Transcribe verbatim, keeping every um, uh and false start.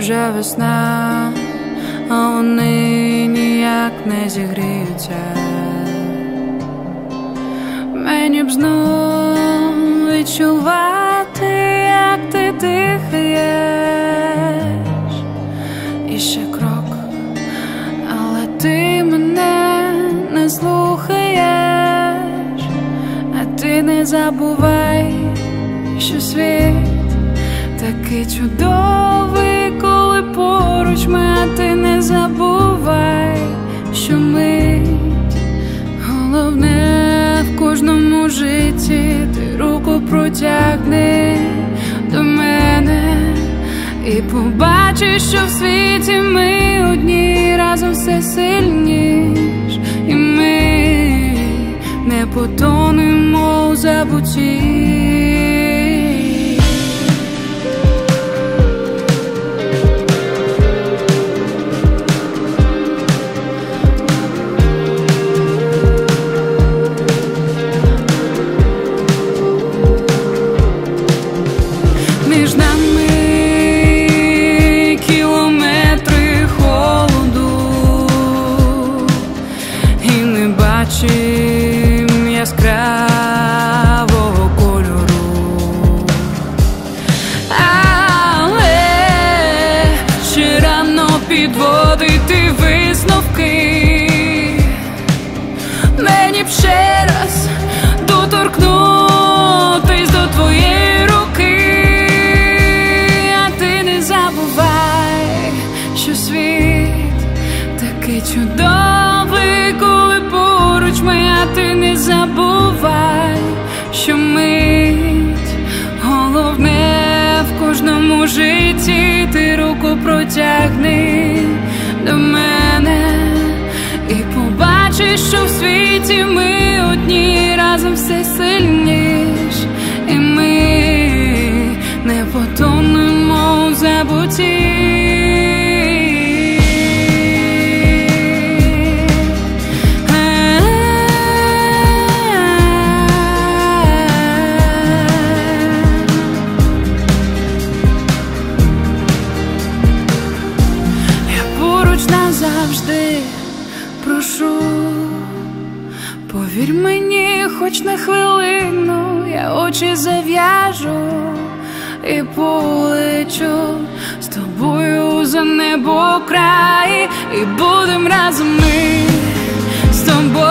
вже весна, а вони ніяк не зігріються. Мені б знов відчувати, як ти дихаєш. І ще крок, але ти мене не слухаєш. А ти не забувай, що світ такий чудовий, коли поруч ми. А ти не забувай, що мить головне в кожному житті. Ти руку протягни до мене і побачиш, що в світі ми одні, разом все сильніш. І ми не потонемо у забутті. Між нами кілометри холоду, і не бачим яскравого кольору. Але ще рано підводити висновки. Мені б ще раз доторкнутись до твоєї руки. Що світ такий чудовий, коли поруч ми. А ти не забувай, що мить головне в кожному житті. Ти руку протягни до мене і побачиш, що в світі ми одні, разом все сильніш. І ми не потонемо в забутті. Завжди прошу, повір мені, хоч на хвилину. Я очі зав'яжу і полечу з тобою за небо край. І будем разом ми з тобою.